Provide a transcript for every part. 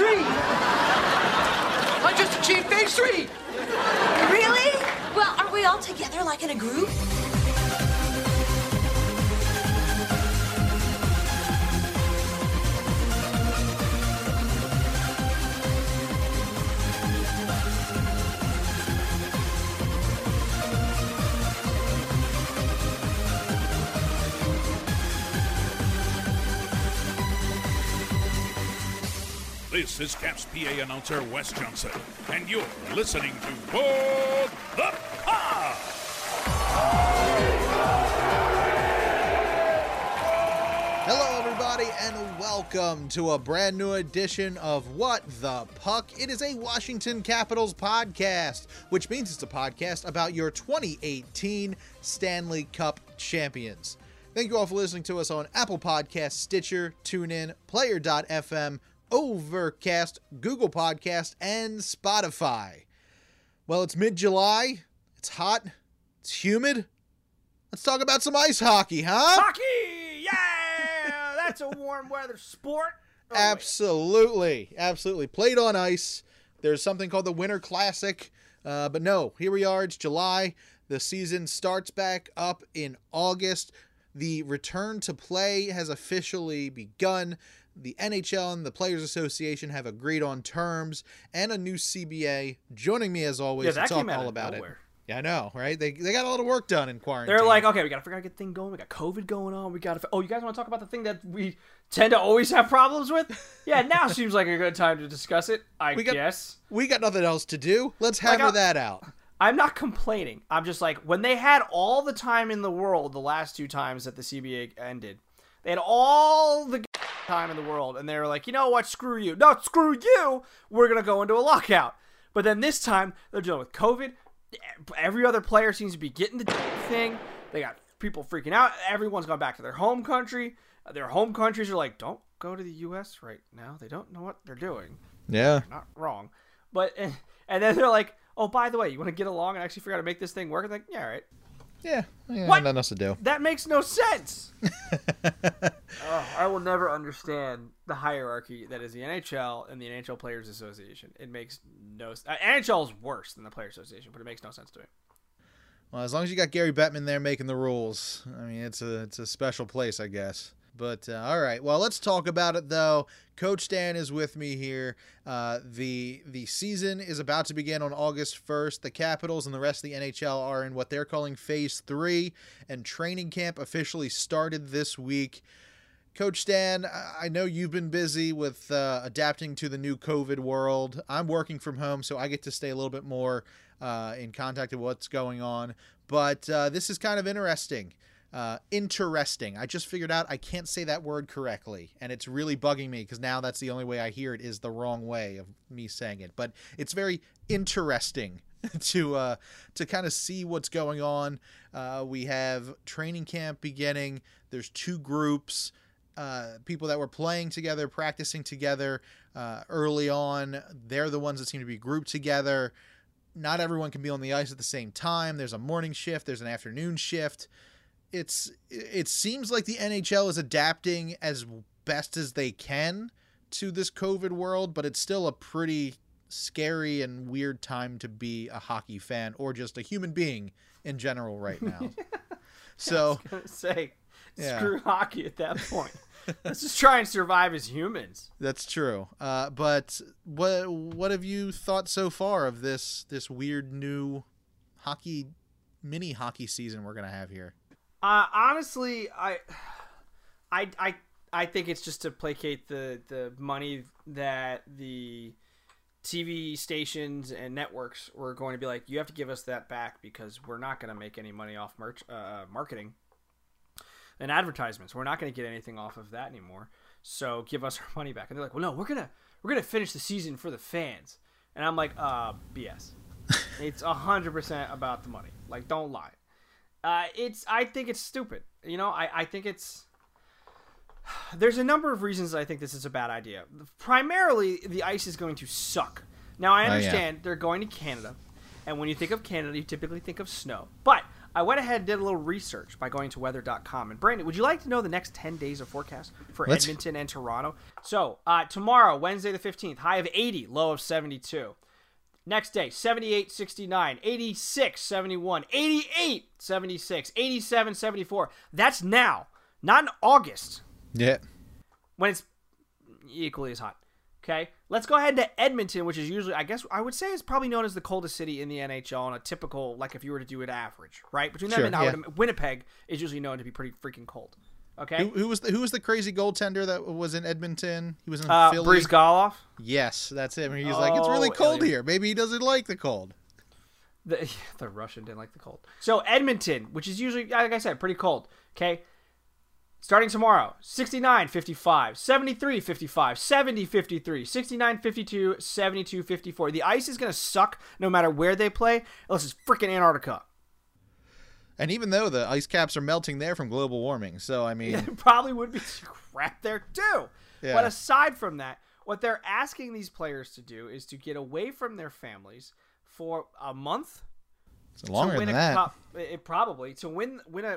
3. I just achieved phase 3. Really? Well, are we all together like in a group? This is Caps PA announcer Wes Johnson, and you're listening to Board the Pod! Hello, everybody, and welcome to a brand new edition of What the Puck. It is a Washington Capitals podcast, which means it's a podcast about your 2018 Stanley Cup champions. Thank you all for listening to us on Apple Podcasts, Stitcher, TuneIn, Player.fm, Overcast, Google Podcast, and Spotify. Well, it's mid-July. It's hot. It's humid. Let's talk about some ice hockey, huh? Hockey! Yeah! That's a warm weather sport. Oh, Absolutely. Absolutely. Played on ice. There's something called the Winter Classic. But no, here we are. It's July. The season starts back up in August. The return to play has officially begun. The NHL and the Players Association have agreed on terms and a new CBA. Joining me as always to talk all about it. Yeah, I know, right? They got a lot of work done in quarantine. They're like, okay, we got to figure out a good thing going. We got COVID going on. You guys want to talk about the thing that we tend to always have problems with? Yeah, now seems like a good time to discuss it, I guess. We got nothing else to do. Let's hammer that out. I'm not complaining. I'm just like, when they had all the time in the world the last two times that the CBA ended, they had all the time in the world, and they were like, you know what, screw you. No, screw you. We're going to go into a lockout. But then this time, they're dealing with COVID. Every other player seems to be getting the thing. They got people freaking out. Everyone's gone back to their home country. Their home countries are like, don't go to the U.S. right now. They don't know what they're doing. Yeah. They're not wrong. But, and then they're like, oh, by the way, you want to get along and actually figure out how to make this thing work? I'm like, yeah, all right. Yeah, what? Nothing else to do. That makes no sense. I will never understand the hierarchy that is the NHL and the NHL Players Association. It makes no sense. NHL is worse than the Players Association, but it makes no sense to me. Well, as long as you got Gary Bettman there making the rules, I mean, it's a special place, I guess. But, all right. Well, let's talk about it, though. Coach Dan is with me here. The season is about to begin on August 1st. The Capitals and the rest of the NHL are in what they're calling Phase 3, and training camp officially started this week. Coach Dan, I know you've been busy with adapting to the new COVID world. I'm working from home, so I get to stay a little bit more in contact with what's going on. But this is kind of interesting. Interesting. I just figured out I can't say that word correctly, and it's really bugging me because now that's the only way I hear it is the wrong way of me saying it. But it's very interesting to kind of see what's going on. We have training camp beginning. There's two groups, people that were playing together, practicing together early on. They're the ones that seem to be grouped together. Not everyone can be on the ice at the same time. There's a morning shift. There's an afternoon shift. It seems like the NHL is adapting as best as they can to this COVID world, but it's still a pretty scary and weird time to be a hockey fan or just a human being in general right now. So, I was gonna say, screw hockey at that point. Let's just try and survive as humans. That's true. But what have you thought so far of this weird new mini hockey season we're gonna have here? Honestly, I think it's just to placate the money that the TV stations and networks were going to be like, you have to give us that back because we're not going to make any money off marketing and advertisements. We're not going to get anything off of that anymore. So give us our money back. And they're like, well, no, we're gonna finish the season for the fans. And I'm like, BS. It's 100% about the money. Like, don't lie. I think it's stupid. You know, I think there's a number of reasons I think this is a bad idea. Primarily, the ice is going to suck. Now, I understand they're going to Canada, and when you think of Canada, you typically think of snow. But I went ahead and did a little research by going to weather.com. And Brandon, would you like to know the next 10 days of forecast for Edmonton and Toronto? So tomorrow, Wednesday the 15th, high of 80, low of 72. Next day, 78, 69, 86, 71, 88, 76, 87, 74. That's now, not in August. Yeah. When it's equally as hot. Okay, let's go ahead to Edmonton, which is usually, I guess, I would say is probably known as the coldest city in the NHL on a typical, like if you were to do it average, right? Between them and Winnipeg is usually known to be pretty freaking cold. Okay. Who was the crazy goaltender that was in Edmonton? He was in Philly. Breeze Goloff. Yes, that's him. He's like, it's really cold here. Maybe he doesn't like the cold. The Russian didn't like the cold. So Edmonton, which is usually, like I said, pretty cold. Okay. Starting tomorrow, 69, 55, 73, 55, 70, 53, 69, 52, 72, 54. The ice is going to suck no matter where they play, unless it's freaking Antarctica. And even though the ice caps are melting there from global warming, so I mean... It probably would be crap there too. Yeah. But aside from that, what they're asking these players to do is to get away from their families for a month. It's longer than that. Cup, probably to win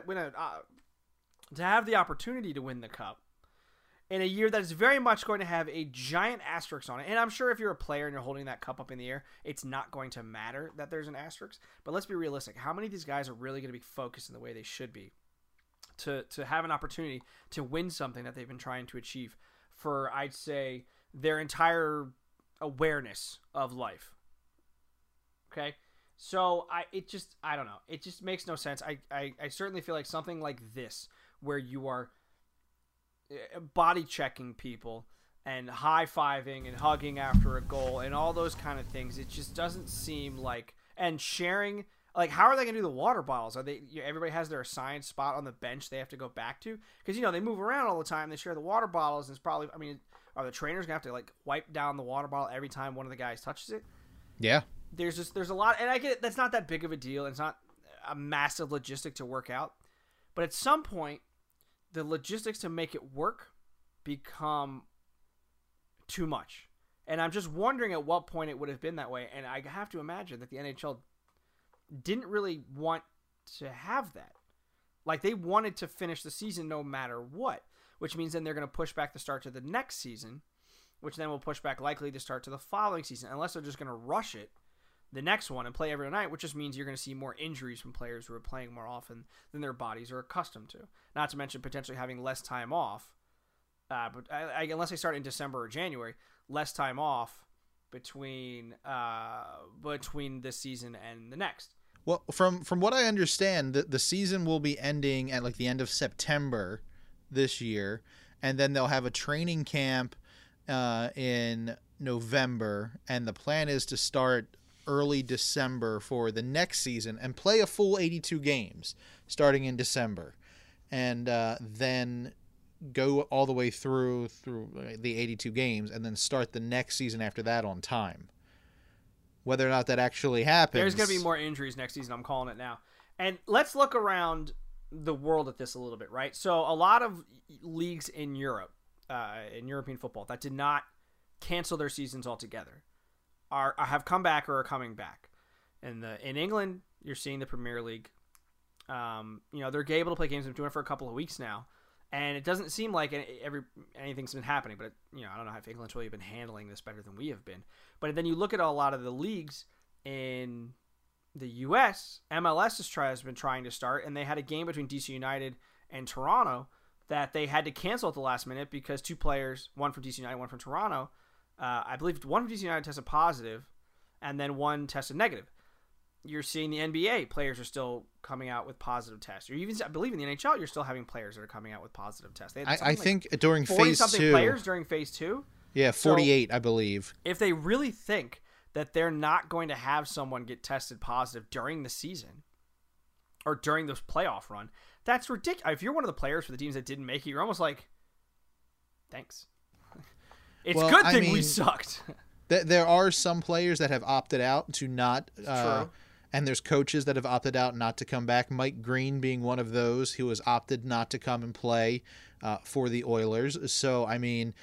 to have the opportunity to win the cup in a year that is very much going to have a giant asterisk on it. And I'm sure if you're a player and you're holding that cup up in the air, it's not going to matter that there's an asterisk. But let's be realistic. How many of these guys are really going to be focused in the way they should be to have an opportunity to win something that they've been trying to achieve for, I'd say, their entire awareness of life? Okay? So I don't know. It just makes no sense. I certainly feel like something like this, where you are body checking people and high-fiving and hugging after a goal and all those kind of things, it just doesn't seem like, and sharing, like, how are they going to do the water bottles? Are they, everybody has their assigned spot on the bench they have to go back to? Because, they move around all the time. They share the water bottles, and it's probably, I mean, are the trainers going to have to, like, wipe down the water bottle every time one of the guys touches it? Yeah. There's a lot, and I get it, that's not that big of a deal. It's not a massive logistic to work out. But at some point, the logistics to make it work become too much. And I'm just wondering at what point it would have been that way. And I have to imagine that the NHL didn't really want to have that. Like, they wanted to finish the season no matter what, which means then they're going to push back the start to the next season, which then will push back likely the start to the following season, unless they're just going to rush it the next one and play every night, which just means you're going to see more injuries from players who are playing more often than their bodies are accustomed to. Not to mention potentially having less time off, but unless they start in December or January, less time off between this season and the next. Well, from what I understand, the season will be ending at like the end of September this year, and then they'll have a training camp in November, and the plan is to start early December for the next season and play a full 82 games starting in December, and then go all the way through the 82 games and then start the next season after that on time. Whether or not that actually happens, there's going to be more injuries next season. I'm calling it now. And let's look around the world at this a little bit, right? So a lot of leagues in Europe, in European football, that did not cancel their seasons altogether have come back or are coming back. In England, you're seeing the Premier League. They're able to play games. They've been doing it for a couple of weeks now, and it doesn't seem like anything's been happening. But I don't know if England's really been handling this better than we have been. But then you look at a lot of the leagues in the U.S. MLS has been trying to start, and they had a game between DC United and Toronto that they had to cancel at the last minute because two players, one from DC United, one from Toronto. I believe one from DC United tested positive, and then one tested negative. You're seeing the NBA players are still coming out with positive tests. Or even, I believe in the NHL, you're still having players that are coming out with positive tests. I think during phase 2, players during phase 2. Yeah, 48, so, I believe. If they really think that they're not going to have someone get tested positive during the season or during this playoff run, that's ridiculous. If you're one of the players for the teams that didn't make it, you're almost like, thanks. It's a good thing we sucked. There are some players that have opted out to not, and there's coaches that have opted out not to come back. Mike Green being one of those who has opted not to come and play for the Oilers. So, I mean,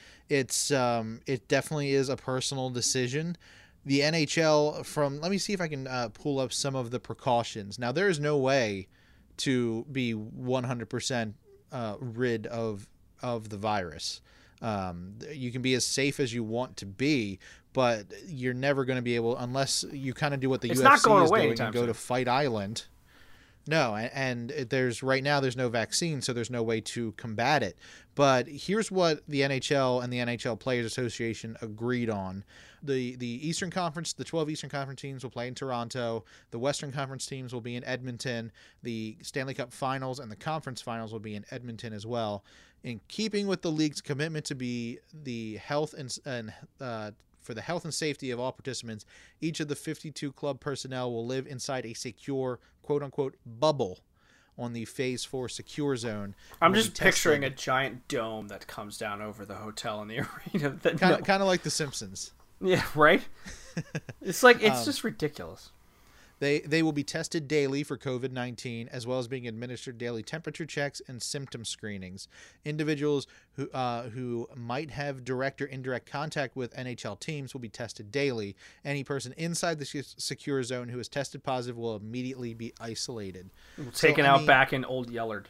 it definitely is a personal decision. The NHL let me see if I can pull up some of the precautions. Now, there is no way to be 100% rid of the virus. You can be as safe as you want to be, but you're never going to be able, unless you kind of do what the UFC not going is away doing and go to Fight Island. No, and there's right now there's no vaccine, so there's no way to combat it. But here's what the NHL and the NHL Players Association agreed on. The Eastern Conference, the 12 Eastern Conference teams will play in Toronto. The Western Conference teams will be in Edmonton. The Stanley Cup Finals and the Conference Finals will be in Edmonton as well. In keeping with the league's commitment to be the health and for the health and safety of all participants, each of the 52 club personnel will live inside a secure, quote-unquote, bubble on the Phase 4 secure zone. I'm just picturing a giant dome that comes down over the hotel and the arena. Kind of like The Simpsons. Yeah, right? It's like, it's just ridiculous. They will be tested daily for COVID-19, as well as being administered daily temperature checks and symptom screenings. Individuals who might have direct or indirect contact with NHL teams will be tested daily. Any person inside the secure zone who is tested positive will immediately be isolated. Taken out back in Old Yellard.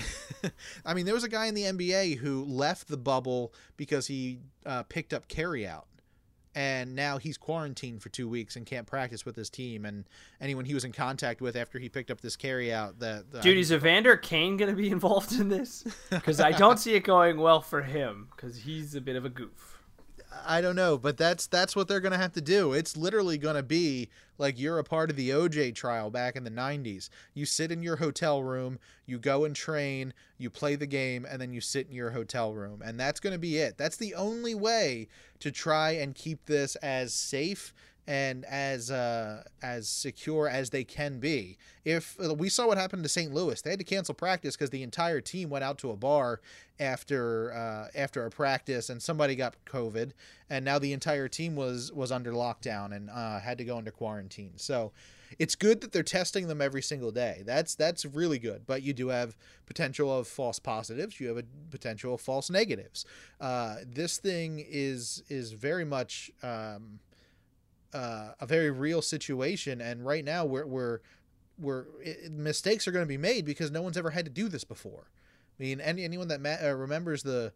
I mean, there was a guy in the NBA who left the bubble because he picked up carryout. And now he's quarantined for 2 weeks and can't practice with his team. And anyone he was in contact with after he picked up this carryout, dude, is Evander Kane going to be involved in this? Because I don't see it going well for him, because he's a bit of a goof. I don't know, but that's what they're going to have to do. It's literally going to be like you're a part of the OJ trial back in the 90s. You sit in your hotel room, you go and train, you play the game, and then you sit in your hotel room. And that's going to be it. That's the only way to try and keep this as safe and as secure as they can be. If we saw what happened to St. Louis, they had to cancel practice because the entire team went out to a bar after a practice, and somebody got COVID, and now the entire team was under lockdown and had to go into quarantine. So it's good that they're testing them every single day. That's really good. But you do have potential of false positives. You have a potential of false negatives. This thing is very much a very real situation, and right now we're mistakes are going to be made because no one's ever had to do this before. I mean, anyone that remembers the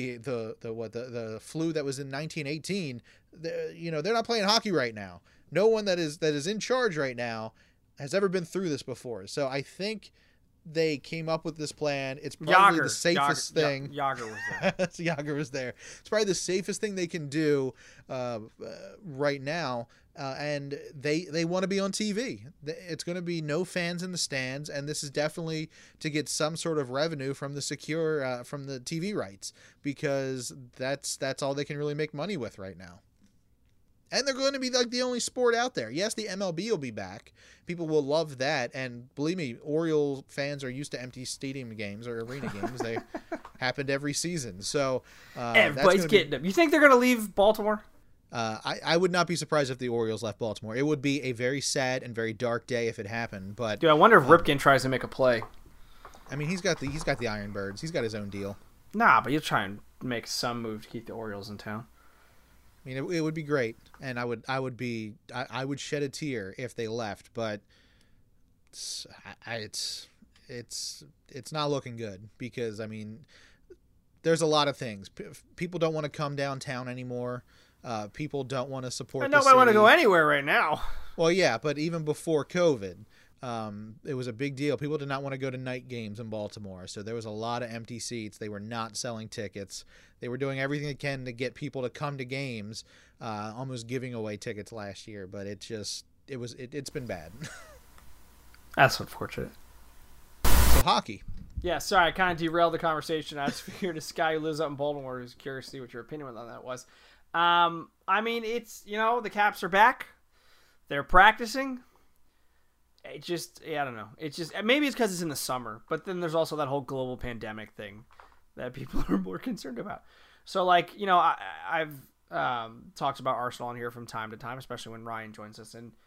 flu that was in 1918, they're not playing hockey right now. No one that is in charge right now has ever been through this before. So I think they came up with this plan. It's probably the safest thing. Yager was there. Yager was there. It's probably the safest thing they can do right now. And they want to be on TV. It's going to be no fans in the stands, and this is definitely to get some sort of revenue from the from the TV rights, because that's all they can really make money with right now. And they're going to be like the only sport out there. Yes, the MLB will be back. People will love that. And believe me, Oriole fans are used to empty stadium games or arena games. They happened every season. So everybody's getting them. You think they're going to leave Baltimore? I would not be surprised if the Orioles left Baltimore. It would be a very sad and very dark day if it happened. But dude, I wonder if Ripken tries to make a play. I mean, he's got the Iron Birds. He's got his own deal. Nah, but he'll try and make some move to keep the Orioles in town. I mean, it would be great, and I would shed a tear if they left, but it's not looking good, because I mean, there's a lot of things. People don't want to come downtown anymore. People don't want to support. And nobody want to go anywhere right now. Well, yeah, but even before COVID, it was a big deal. People did not want to go to night games in Baltimore, so there was a lot of empty seats. They were not selling tickets. They were doing everything they can to get people to come to games, almost giving away tickets last year. But it's been bad. That's unfortunate. So hockey. Yeah, sorry, I kind of derailed the conversation. I just figured this guy who lives up in Baltimore who's curious to see what your opinion on that was. I mean, it's, the Caps are back. They're practicing. It just, I don't know. It's just, maybe it's because it's in the summer, but then there's also that whole global pandemic thing that people are more concerned about. So, like, I've talked about Arsenal on here from time to time, especially when Ryan joins us. And,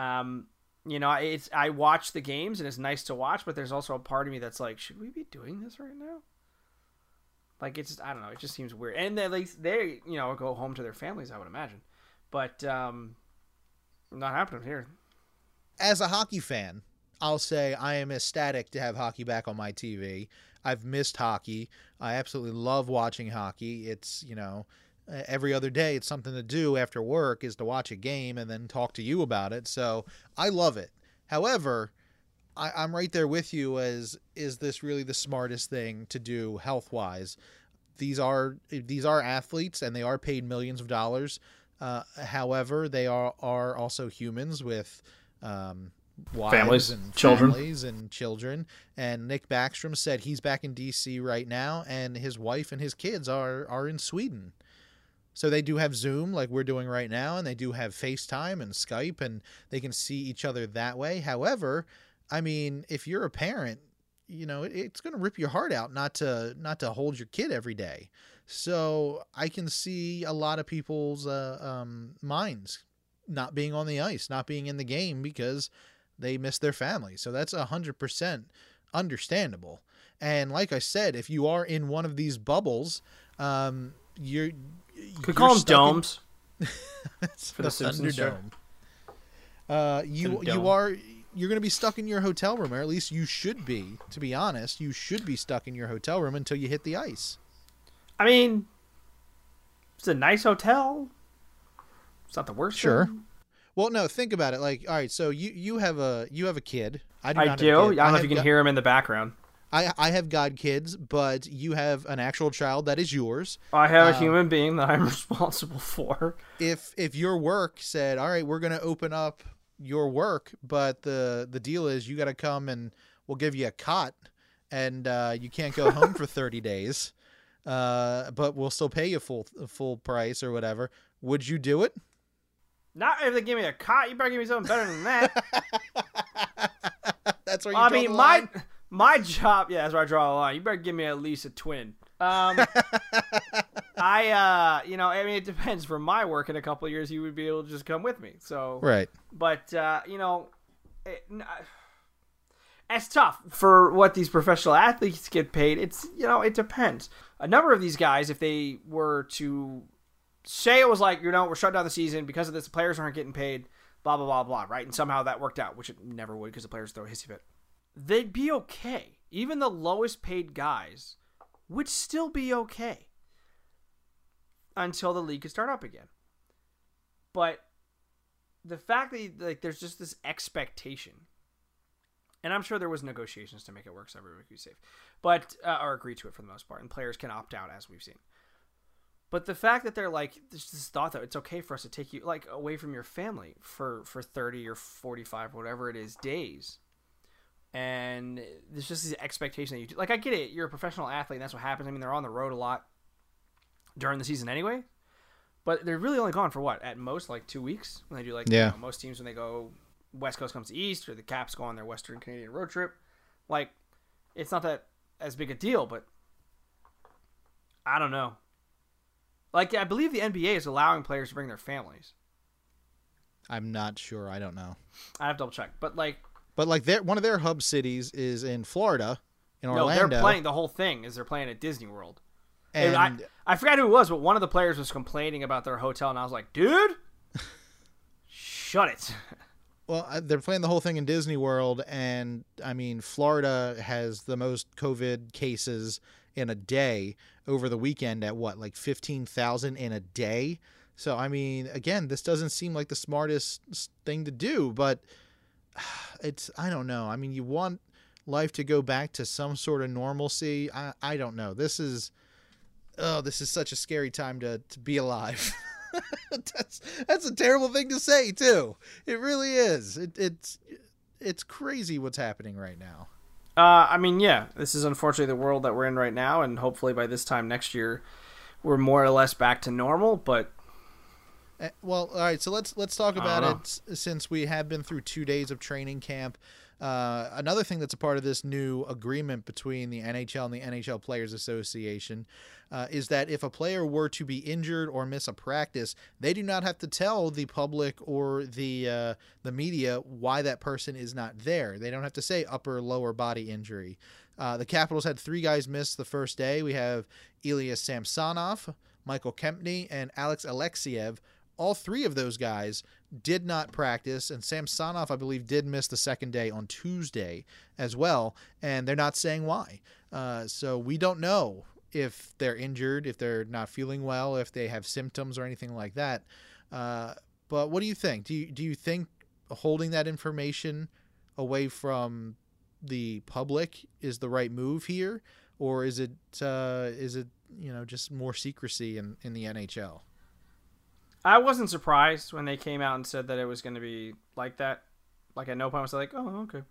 I watch the games and it's nice to watch, but there's also a part of me that's like, should we be doing this right now? Like, it's just, I don't know. It just seems weird. And at least they, go home to their families, I would imagine. But not happening here. As a hockey fan, I'll say I am ecstatic to have hockey back on my TV. I've missed hockey. I absolutely love watching hockey. It's, every other day it's something to do after work is to watch a game and then talk to you about it. So I love it. However, I'm right there with you as, is this really the smartest thing to do health-wise? These are athletes and they are paid millions of dollars. However, they are also humans with wives families, and children. families and children. And Nick Backstrom said he's back in DC right now, and his wife and his kids are in Sweden. So they do have Zoom like we're doing right now, and they do have FaceTime and Skype, and they can see each other that way. However, I mean, if you're a parent, it's going to rip your heart out not to hold your kid every day. So I can see a lot of people's minds not being on the ice, not being in the game because they miss their family. So that's 100% understandable. And like I said, if you are in one of these bubbles, you could call them domes for the Simpsons Thunderdome. You're going to be stuck in your hotel room, or at least you should be. To be honest, you should be stuck in your hotel room until you hit the ice. I mean, it's a nice hotel. It's not the worst. Sure. thing. Well, no, think about it. Like, all right, so you have a kid. I do. I don't know if you can hear him in the background. I have godkids, but you have an actual child that is yours. I have a human being that I'm responsible for. If your work said, all right, we're going to open up your work, but the deal is you got to come and we'll give you a cot, and you can't go home for 30 days, but we'll still pay you full price or whatever. Would you do it? Not if they give me a cot. You better give me something better than that. That's where you draw the line? My job, yeah, that's where I draw the line. You better give me at least a twin. I mean, it depends. For my work in a couple of years, you would be able to just come with me. So, right. But, it's tough for what these professional athletes get paid. It's, it depends. A number of these guys, if they were to say it was like, we're shutting down the season because of this, the players aren't getting paid, blah, blah, blah, blah, right? And somehow that worked out, which it never would because the players throw a hissy fit. They'd be okay. Even the lowest paid guys would still be okay until the league could start up again. But the fact that there's just this expectation, and I'm sure there was negotiations to make it work so everybody could be safe, but or agree to it for the most part, and players can opt out as we've seen. But the fact that they're like, there's this thought that it's okay for us to take you like away from your family for 30 or 45, whatever it is, days. And there's just this expectation that you do. Like, I get it. You're a professional athlete, and that's what happens. I mean, they're on the road a lot during the season anyway. But they're really only gone for what? At most, like 2 weeks? When they do, like, most teams when they go West Coast comes to East, or the Caps go on their Western Canadian road trip. Like, it's not that as big a deal, but I don't know. Like, I believe the NBA is allowing players to bring their families. I'm not sure. I don't know. I have to double check. But like, one of their hub cities is in Florida, in Orlando. No, they're playing the whole thing. They're playing at Disney World. And I forgot who it was, but one of the players was complaining about their hotel, and I was like, dude, shut it. Well, they're playing the whole thing in Disney World, and, I mean, Florida has the most COVID cases in a day over the weekend at what, like 15,000 in a day? So, I mean, again, this doesn't seem like the smartest thing to do, but I don't know. I mean, you want life to go back to some sort of normalcy. I don't know. This is such a scary time to be alive. That's a terrible thing to say too. It really is. It's crazy what's happening right now. I mean, yeah, this is unfortunately the world that we're in right now, and hopefully by this time next year, we're more or less back to normal. But well, all right. So let's talk about it since we have been through 2 days of training camp. Another thing that's a part of this new agreement between the NHL and the NHL Players Association is that if a player were to be injured or miss a practice, they do not have to tell the public or the media why that person is not there. They don't have to say upper or lower body injury. The Capitals had 3 guys miss the first day. We have Ilya Samsonov, Michael Kempny, and Alex Alexiev all three of those guys did not practice, and Samsonov, I believe, did miss the second day on Tuesday as well, and they're not saying why. So we don't know if they're injured, if they're not feeling well, if they have symptoms or anything like that. But what do you think? Do you think holding that information away from the public is the right move here, or is it just more secrecy in the NHL? I wasn't surprised when they came out and said that it was going to be like that. Like at no point was I like, oh, okay.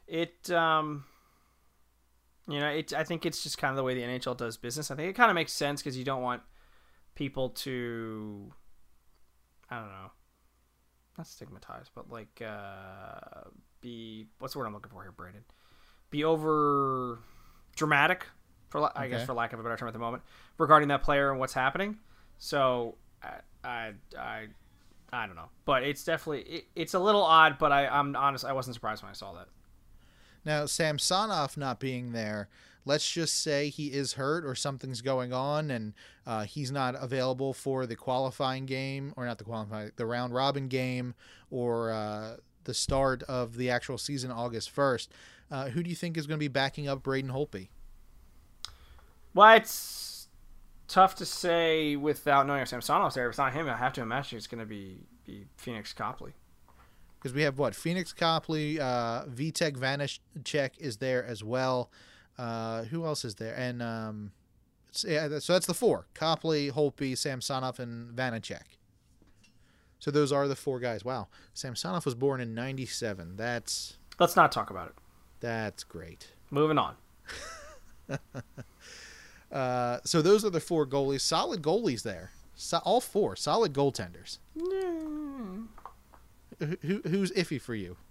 I think it's just kind of the way the NHL does business. I think it kind of makes sense because you don't want people to, I don't know, not stigmatized, but like be, what's the word I'm looking for here, Brandon? Be over dramatic, I guess for lack of a better term at the moment, regarding that player and what's happening. So I don't know, but it's definitely it's a little odd. But I'm honest, I wasn't surprised when I saw that. Now, Samsonov not being there, let's just say he is hurt or something's going on and he's not available for the qualifying game, or not the round robin game, or the start of the actual season August 1st. Who do you think is going to be backing up Braden Holtby? Well, it's tough to say without knowing if Samsonov's there. If it's not him, I have to imagine it's going to be Phoenix Copley. Because we have Phoenix Copley, Vitek Vanacek is there as well. Who else is there? And so that's the four: Copley, Holtby, Samsonov, and Vanacek. So those are the four guys. Wow, Samsonov was born in '97. Let's not talk about it. That's great. Moving on. So those are the four goalies. Solid goalies there. All four solid goaltenders. Who's iffy for you?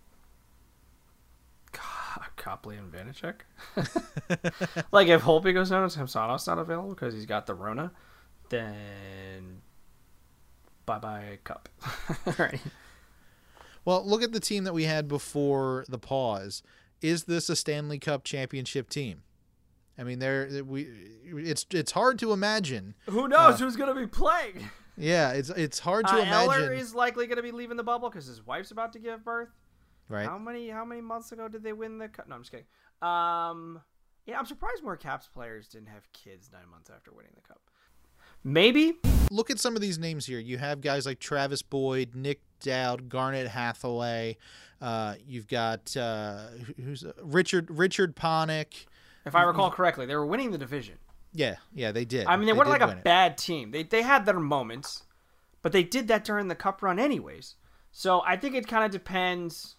Copley and Vanacek. Like if Holtby goes down and Samsonov's not available because he's got the Rona, then bye Cup. Right. Well, look at the team that we had before the pause. Is this a Stanley Cup championship team? I mean, it's hard to imagine. Who knows who's going to be playing? Yeah, it's hard to imagine. Eller is likely going to be leaving the bubble because his wife's about to give birth. Right. How many months ago did they win the cup? No, I'm just kidding. Yeah, I'm surprised more Caps players didn't have kids 9 months after winning the cup. Maybe. Look at some of these names here. You have guys like Travis Boyd, Nick Dowd, Garnet Hathaway. You've got who's Richard Panik. If I recall correctly, they were winning the division. Yeah, they did. I mean, they weren't like a bad team. They had their moments, but they did that during the cup run anyways. So I think it kind of depends.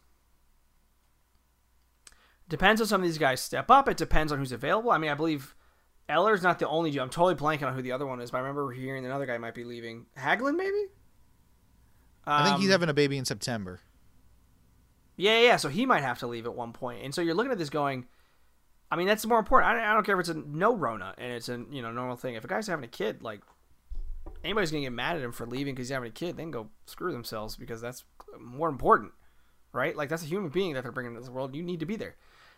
Depends on some of these guys step up. It depends on who's available. I mean, I believe Eller's not the only dude. I'm totally blanking on who the other one is, but I remember hearing another guy might be leaving. Hagelin, maybe? I think he's having a baby in September. Yeah. So he might have to leave at one point. And so you're looking at this going, I mean, that's more important. I don't care if it's a no Rona and it's a normal thing. If a guy's having a kid, like, anybody's going to get mad at him for leaving because he's having a kid, they can go screw themselves because that's more important, right? Like, that's a human being that they're bringing into this world. You need to be there.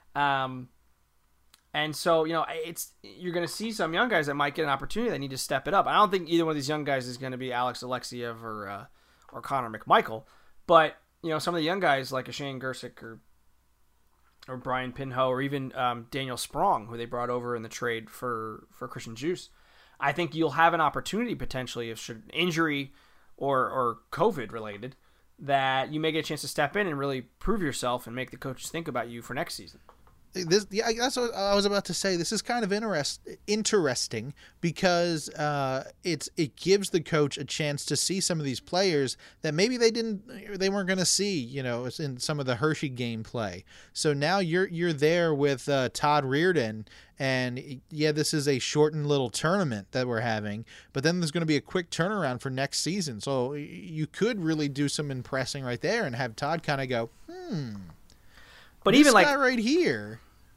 And so, you're going to see some young guys that might get an opportunity that need to step it up. I don't think either one of these young guys is going to be Alex Alexiev or Connor McMichael, but, some of the young guys like a Shane Gersick or Brian Pinho or even Daniel Sprong, who they brought over in the trade for Christian Djoos, I think you'll have an opportunity potentially if injury or COVID related that you may get a chance to step in and really prove yourself and make the coaches think about you for next season. That's what I was about to say. This is kind of interesting because it gives the coach a chance to see some of these players that maybe they weren't going to see, in some of the Hershey gameplay. So now you're there with Todd Reardon, and this is a shortened little tournament that we're having, but then there's going to be a quick turnaround for next season. So you could really do some impressing right there and have Todd kind of go, But this even guy right here.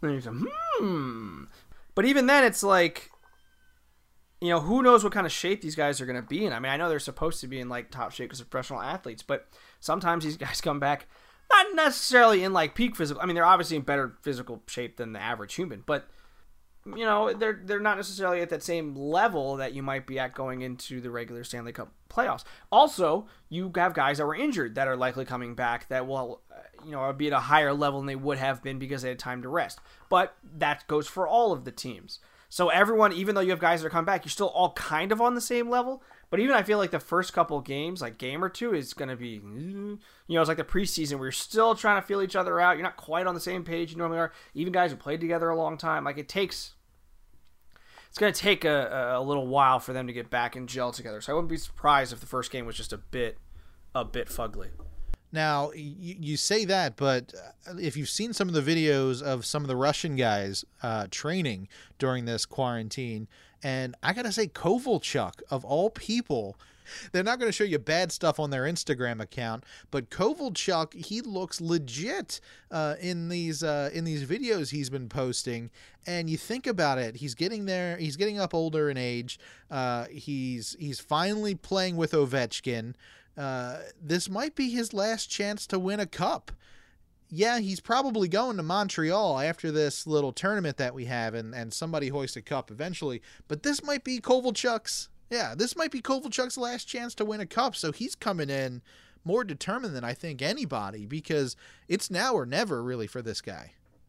But even then, it's like, who knows what kind of shape these guys are going to be in. I mean, I know they're supposed to be in like top shape because they're professional athletes, but sometimes these guys come back not necessarily in like peak physical. I mean, they're obviously in better physical shape than the average human, but you know, they're not necessarily at that same level that you might be at going into the regular Stanley Cup playoffs. Also, you have guys that were injured that are likely coming back that will, you know, be at a higher level than they would have been because they had time to rest. But that goes for all of the teams. So everyone, even though you have guys that are coming back, you're still all kind of on the same level. But even I feel like the first couple games, like game or two, is going to be, you know, it's like the preseason where you're still trying to feel each other out. You're not quite on the same page you normally are. Even guys who played together a long time, like it's going to take a little while for them to get back and gel together. So I wouldn't be surprised if the first game was just a bit fugly. Now, you say that, but if you've seen some of the videos of some of the Russian guys training during this quarantine, and I got to say, Kovalchuk, of all people, they're not going to show you bad stuff on their Instagram account, but Kovalchuk, he looks legit in these videos he's been posting. And you think about it, he's getting there, he's getting up older in age. He's finally playing with Ovechkin. This might be his last chance to win a cup. Yeah, he's probably going to Montreal after this little tournament that we have and somebody hoist a cup eventually. But this might be Kovalchuk's last chance to win a cup. So he's coming in more determined than I think anybody, because it's now or never really for this guy.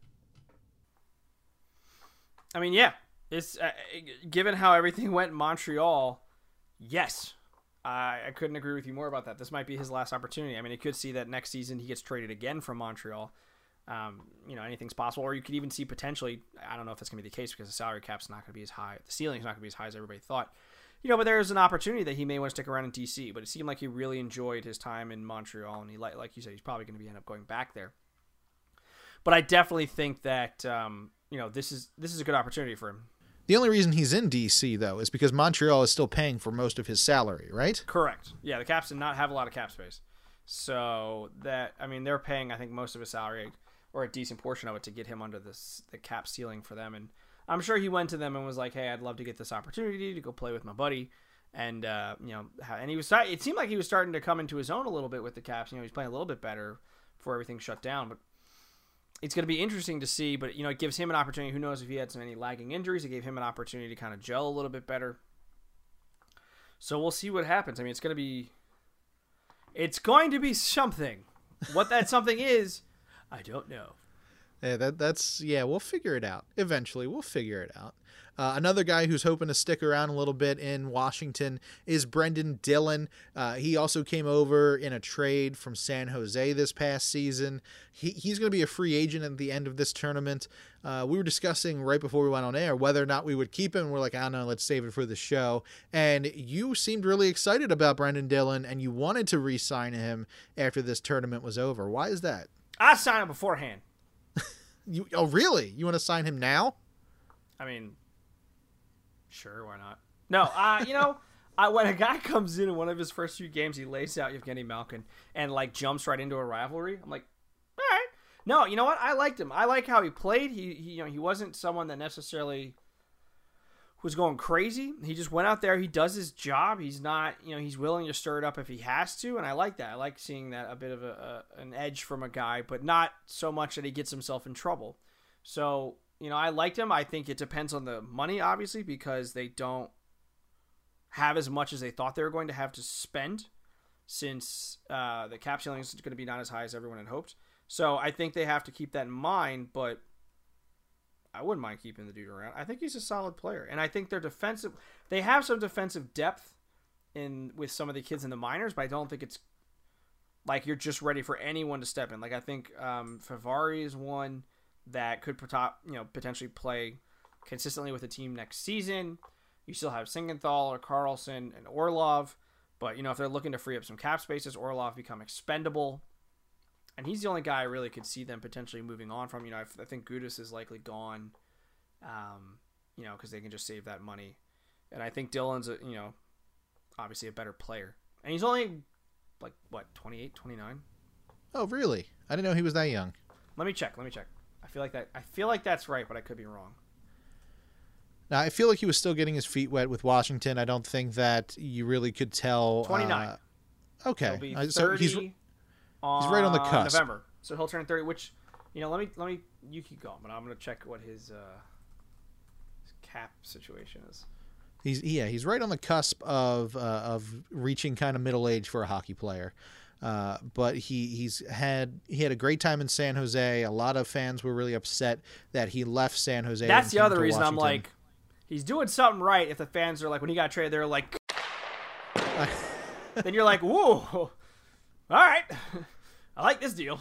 I mean, yeah, it's given how everything went in Montreal, yes. I couldn't agree with you more about that. This might be his last opportunity. I mean, you could see that next season he gets traded again from Montreal. You know, anything's possible. Or you could even see potentially, I don't know if that's going to be the case because the salary cap's not going to be as high. The ceiling's not going to be as high as everybody thought. You know, but there's an opportunity that he may want to stick around in D.C., but it seemed like he really enjoyed his time in Montreal, and he, like you said, he's probably going to end up going back there. But I definitely think that, you know, this is a good opportunity for him. The only reason he's in D.C., though, is because Montreal is still paying for most of his salary, right? Correct. Yeah, the Caps did not have a lot of cap space. So that, I mean, they're paying, I think, most of his salary or a decent portion of it to get him under the cap ceiling for them. And I'm sure he went to them and was like, hey, I'd love to get this opportunity to go play with my buddy. And, you know, and it seemed like he was starting to come into his own a little bit with the Caps. You know, he's playing a little bit better before everything shut down. But it's going to be interesting to see, but, you know, it gives him an opportunity. Who knows if he had any lagging injuries. It gave him an opportunity to kind of gel a little bit better. So we'll see what happens. I mean, it's going to be something. What that something is, I don't know. Yeah, we'll figure it out. Eventually, we'll figure it out. Another guy who's hoping to stick around a little bit in Washington is Brendan Dillon. He also came over in a trade from San Jose this past season. He's going to be a free agent at the end of this tournament. We were discussing right before we went on air whether or not we would keep him. We're like, I don't know, let's save it for the show. And you seemed really excited about Brendan Dillon, and you wanted to re-sign him after this tournament was over. Why is that? I signed him beforehand. Oh, really? You want to sign him now? I mean, sure, why not? No, you know, when a guy comes in one of his first few games, he lays out Evgeny Malkin and, like, jumps right into a rivalry. I'm like, all right. No, you know what? I liked him. I like how he played. He you know, he wasn't someone that necessarily was going crazy. He just went out there. He does his job. He's not, you know, he's willing to stir it up if he has to, and I like that. I like seeing that, a bit of an edge from a guy, but not so much that he gets himself in trouble. So, you know, I liked him. I think it depends on the money, obviously, because they don't have as much as they thought they were going to have to spend, since the cap ceiling is going to be not as high as everyone had hoped. So I think they have to keep that in mind, but I wouldn't mind keeping the dude around. I think he's a solid player, and I think they're defensive. They have some defensive depth with some of the kids in the minors, but I don't think it's like you're just ready for anyone to step in. Like, I think Favari is one that could potentially play consistently with the team next season. You still have Singenthal or Carlson and Orlov, but, you know, if they're looking to free up some cap spaces, Orlov become expendable. And he's the only guy I really could see them potentially moving on from. You know, I think Gudas is likely gone, you know, because they can just save that money. And I think Dillon's, you know, obviously a better player. And he's only, like, what, 28, 29? Oh, really? I didn't know he was that young. Let me check. I feel like that's right, but I could be wrong. Now, I feel like he was still getting his feet wet with Washington. I don't think that you really could tell. 29. Okay. He'll be 30. So he's right on the cusp. November. So he'll turn 30, which, you know, let me you keep going, but I'm going to check what his cap situation is. He's right on the cusp of reaching kind of middle age for a hockey player. But he had a great time in San Jose. A lot of fans were really upset that he left San Jose. That's the other reason Washington. I'm like, he's doing something right. If the fans are like, when he got traded, they're like, then you're like, whoa, all right, I like this deal.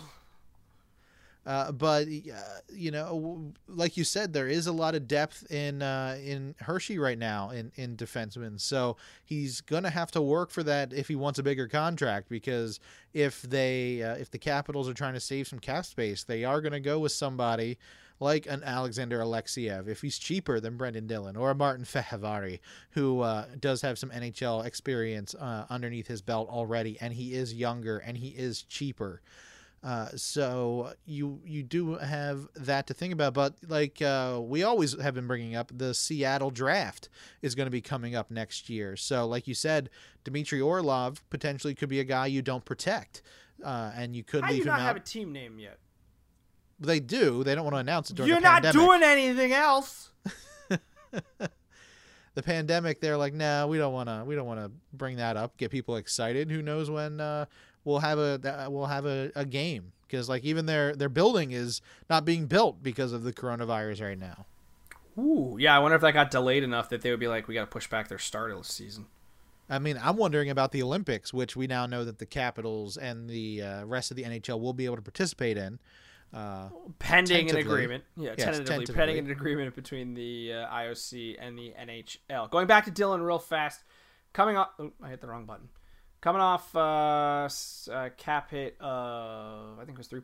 But you know, like you said, there is a lot of depth in Hershey right now in defensemen. So he's gonna have to work for that if he wants a bigger contract. Because if the Capitals are trying to save some cap space, they are gonna go with somebody like an Alexander Alexiev if he's cheaper than Brendan Dillon, or a Martin Fehervary who does have some NHL experience underneath his belt already, and he is younger and he is cheaper. So you do have that to think about, but like we always have been bringing up, the Seattle draft is going to be coming up next year. So like you said, Dmitry Orlov potentially could be a guy you don't protect, and you could leave him out. How do you not have a team name yet? They do. They don't want to announce it during You're the pandemic. not doing anything else. The pandemic, they're like, nah, we don't want to bring that up. Get people excited. Who knows when we'll have a game, because like even their building is not being built because of the coronavirus right now. Ooh, yeah. I wonder if that got delayed enough that they would be like, we got to push back their start of the season. I mean, I'm wondering about the Olympics, which we now know that the Capitals and the rest of the NHL will be able to participate in. Pending an Tentatively. agreement. Yeah, Yes, tentatively. Pending an agreement between the IOC and the NHL. Going back to Dillon real fast. Coming off... Oh, I hit the wrong button. Coming off cap hit of, I think it was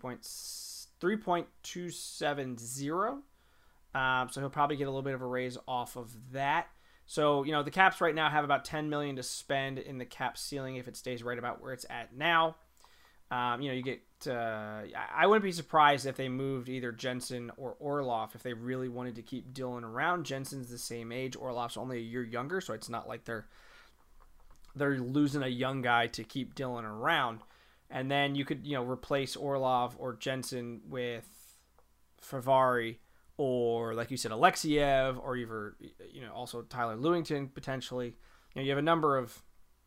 3.270. So he'll probably get a little bit of a raise off of that. So, you know, the Caps right now have about $10 million to spend in the cap ceiling if it stays right about where it's at now. You know, you get... I wouldn't be surprised if they moved either Jensen or Orlov if they really wanted to keep Dillon around. Jensen's the same age. Orlov's only a year younger, so it's not like they're losing a young guy to keep Dillon around. And then you could, you know, replace Orlov or Jensen with Favari, or like you said, Alexiev, or even, you know, also Tyler Lewington potentially. You know, you have a number of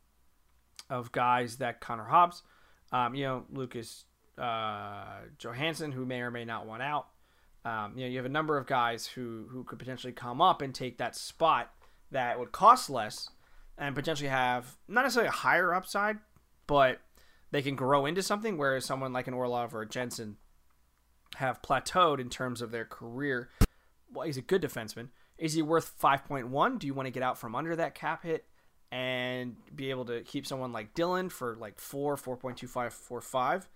guys that Connor Hobbs, you know, Lucas Johansson, who may or may not want out. You know, you have a number of guys who could potentially come up and take that spot that would cost less and potentially have not necessarily a higher upside, but they can grow into something, whereas someone like an Orlov or a Jensen have plateaued in terms of their career. Well, he's a good defenseman. Is he worth 5.1? Do you want to get out from under that cap hit and be able to keep someone like Dillon for like 4.25, 4.5?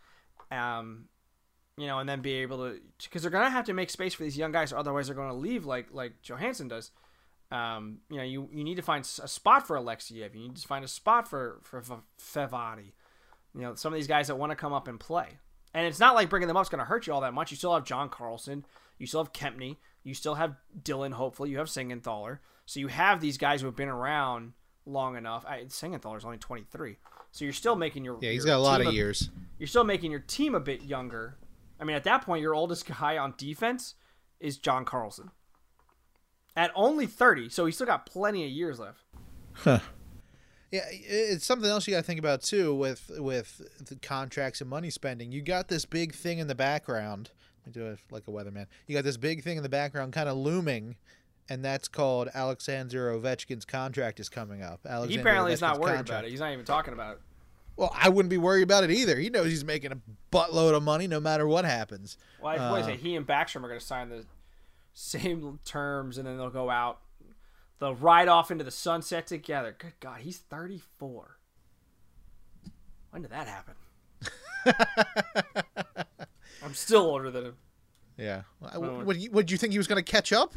You know, and then be able to, because they're going to have to make space for these young guys, or otherwise they're going to leave like Johansson does. You know, you need to find a spot for Alexiev. You need to find a spot for Fevari. You know, some of these guys that want to come up and play. And it's not like bringing them up is going to hurt you all that much. You still have John Carlson. You still have Kempney. You still have Dillon, hopefully. You have Singenthaler. So you have these guys who have been around long enough. Singenthaler's only 23. So you're still making your... Yeah, he's got a lot of years. You're still making your team a bit younger. I mean, at that point, your oldest guy on defense is John Carlson. At only 30, so he's still got plenty of years left. Huh. Yeah, it's something else you got to think about, too, with the contracts and money spending. You got this big thing in the background. I do it like a weatherman. You got this big thing in the background kind of looming, and that's called Alexander Ovechkin's contract is coming up. He apparently is not worried about it. He's not even talking about it. Well, I wouldn't be worried about it either. He knows he's making a buttload of money no matter what happens. Well, what is it? He and Backstrom are going to sign the same terms, and then they'll go out. They'll ride off into the sunset together. Good God, he's 34. When did that happen? I'm still older than him. Yeah. Would you think he was going to catch up?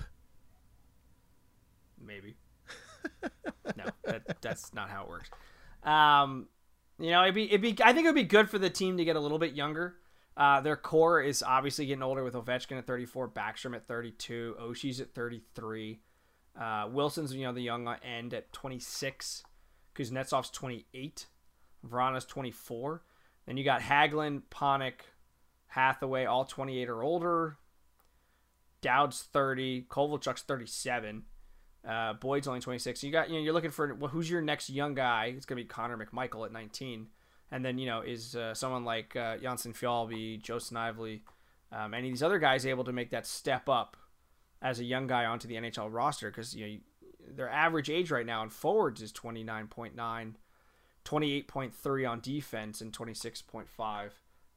Maybe. No, that's not how it works. You know, I think it would be good for the team to get a little bit younger. Their core is obviously getting older with Ovechkin at 34, Backstrom at 32, Oshie's at 33. Wilson's, you know, the young end at 26. Kuznetsov's 28. Vrana's 24. Then you got Hagelin, Panik, Hathaway, all 28 or older. Dowd's 30. Kovalchuk's 37. Boyd's only 26. You got, you're looking for, well, who's your next young guy? It's gonna be Connor McMichael at 19, and then is someone like Janssen Fjallby, Joe Snively, any of these other guys able to make that step up as a young guy onto the NHL roster? Because their average age right now in forwards is 29.9, 28.3 on defense, and 26.5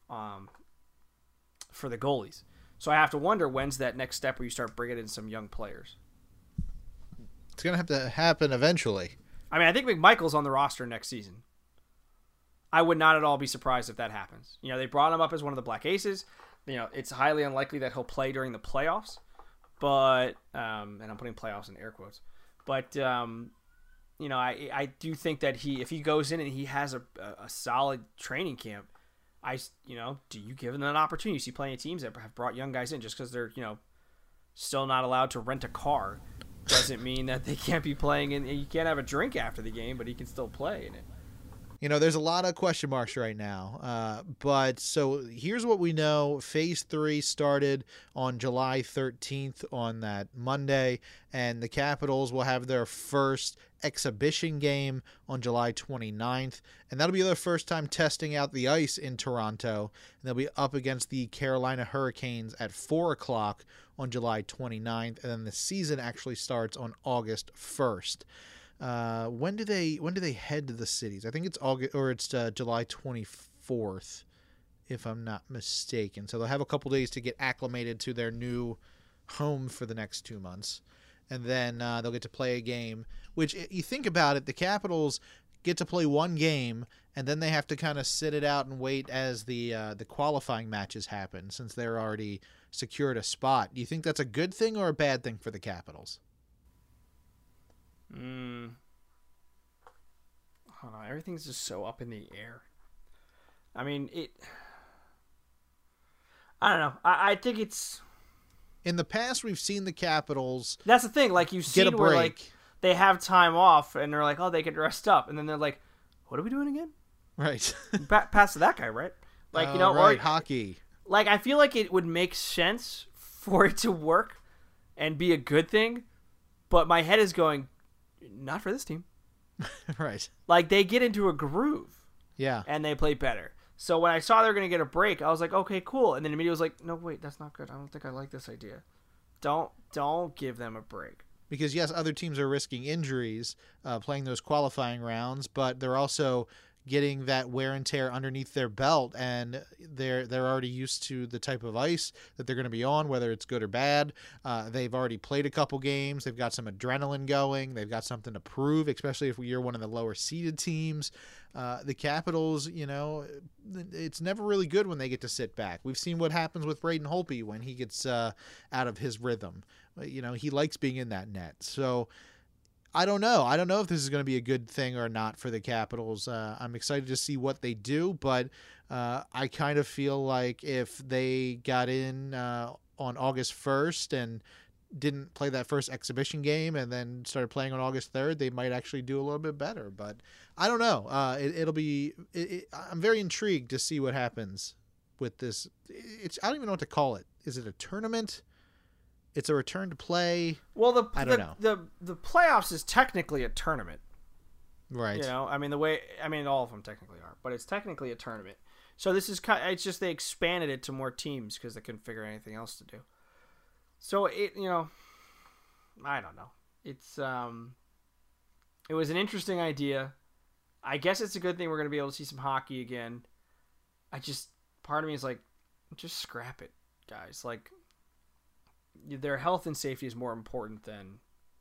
for the goalies. So I have to wonder, when's that next step where you start bringing in some young players? It's going to have to happen eventually. I mean, I think McMichael's on the roster next season. I would not at all be surprised if that happens. They brought him up as one of the Black Aces. It's highly unlikely that he'll play during the playoffs. But, and I'm putting playoffs in air quotes. But, I do think that if he goes in and he has a solid training camp, do you give them an opportunity? You see plenty of teams that have brought young guys in just because they're, still not allowed to rent a car. Doesn't mean that they can't be playing, and you can't have a drink after the game, but he can still play in it. There's a lot of question marks right now. But so here's what we know. Phase 3 started on July 13th on that Monday, and the Capitals will have their first exhibition game on July 29th. And that'll be their first time testing out the ice in Toronto. And they'll be up against the Carolina Hurricanes at 4 o'clock on July 29th. And then the season actually starts on August 1st. When do they head to the cities? I think it's August, or it's July 24th, if I'm not mistaken. So they'll have a couple days to get acclimated to their new home for the next 2 months, and then they'll get to play a game. Which, you think about it, the Capitals get to play one game, and then they have to kind of sit it out and wait as the qualifying matches happen, since they're already secured a spot. Do you think that's a good thing or a bad thing for the Capitals? I don't know. Everything's just so up in the air. I mean, I don't know. I think it's... In the past, we've seen the Capitals... That's the thing. Like, you've seen where, like, they have time off, and they're like, oh, they get rest up. And then they're like, what are we doing again? Right. Pass to that guy, right? Like, right, hockey. Like, I feel like it would make sense for it to work and be a good thing, but my head is going... Not for this team. Right. Like, they get into a groove. Yeah. And they play better. So when I saw they were going to get a break, I was like, okay, cool. And then immediately was like, no, wait, that's not good. I don't think I like this idea. Don't give them a break. Because, yes, other teams are risking injuries playing those qualifying rounds, but they're also getting that wear and tear underneath their belt, and they're already used to the type of ice that they're going to be on, whether it's good or bad. They've already played a couple games. They've got some adrenaline going. They've got something to prove, especially if you're one of the lower seeded teams. The Capitals, it's never really good when they get to sit back. We've seen what happens with Braden Holtby when he gets out of his rhythm. He likes being in that net. So I don't know. I don't know if this is going to be a good thing or not for the Capitals. I'm excited to see what they do, but I kind of feel like if they got in on August 1st and didn't play that first exhibition game and then started playing on August 3rd, they might actually do a little bit better. But I don't know. I'm very intrigued to see what happens with this. I don't even know what to call it. Is it a tournament? It's a return to play. Well, I don't know. The playoffs is technically a tournament, right? All of them technically are, but it's technically a tournament. So this is it's just they expanded it to more teams because they couldn't figure anything else to do. So I don't know. It's it was an interesting idea. I guess it's a good thing we're going to be able to see some hockey again. Part of me is like, just scrap it, guys. Like, their health and safety is more important than